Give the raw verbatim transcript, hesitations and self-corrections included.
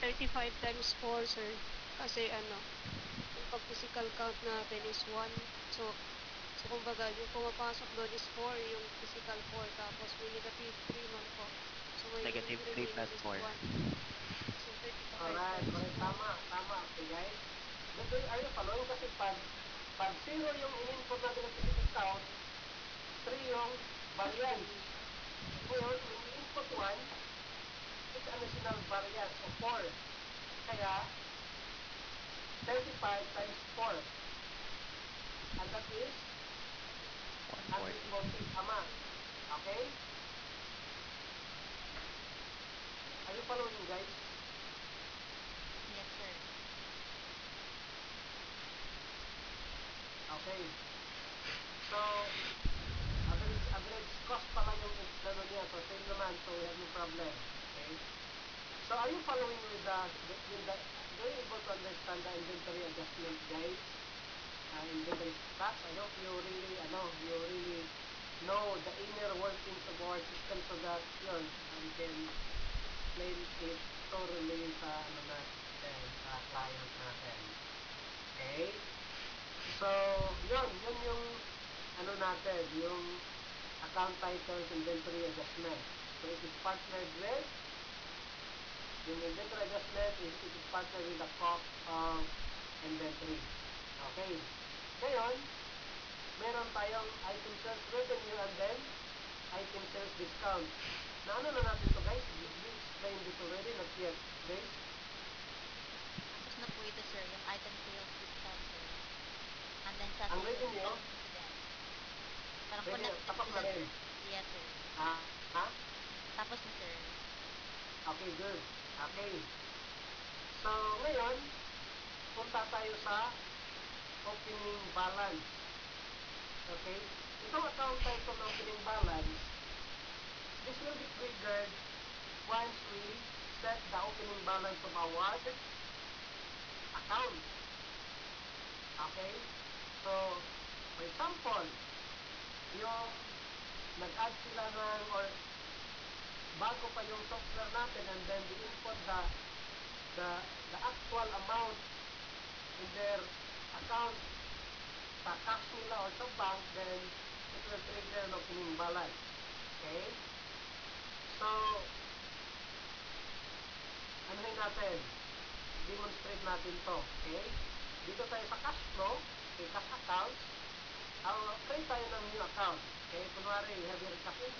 thirty-five times four, sir. Kasi ano, yung pag-physical count natin is one. So, so kumbaga, yung pumapasok doon is four, yung physical four. Tapos may negative three man po. So, may Negative three remaining plus is four. one. So, thirty-five Correct, times correct. four. Tama, tama. Okay, guys. Dito are you following? Kasi pag, pag zero yung in-input natin ng physical count, three yung variance. Ngayon, when we input one, it's an additional variance of four. Kaya, thirty-five times four. And that is one one hundred forty. forty. Tama. Okay? Are you following, guys? Yes, sir. Okay. So, average, average cost pala yung ano niya. So, same naman. So, we have no problem. Okay? So, are you following with the, with the, are you able to understand the inventory adjustment, guys? Uh, inventory stocks? I hope you really, ano, you really know the inner workings of our system so that, yun, uh, we can explain it thoroughly sa, ano natin, sa client natin. Okay? So, yun, yun yung, ano natin, yung account titles inventory adjustment. So, it is partnered with, yung inventory adjustment is, it is partnered with the cost of inventory. Okay. Ngayon, meron tayong item sales revenue and then item sales discount. Na ano na natin to, guys? Did we explain this already? Not yet, guys? Tapos na po ito, sir, yung item sales discount, sir. And then sa Ang sales revenue? incident. Parang Revenue, connected tapos sila, na rin. sir. Yes, sir. Ah, ha? Tapos na, sir. Okay, good. Okay. So, ngayon, punta tayo sa opening balance. Okay? Itong account title ng opening balance, this will be triggered once we set the opening balance of our account. Okay? So, for example, yung nag-add sila ng, or bago pa yung software natin, and then they input the, the, the actual amount in their account sa cash nila or sa bank, then it will trigger an opening balance. Okay? So, anuhin natin, demonstrate natin to. Okay? Dito tayo sa cash flow, okay, cash accounts, uh, create tayo ng new account. Okay? Kunwari, we have your cash in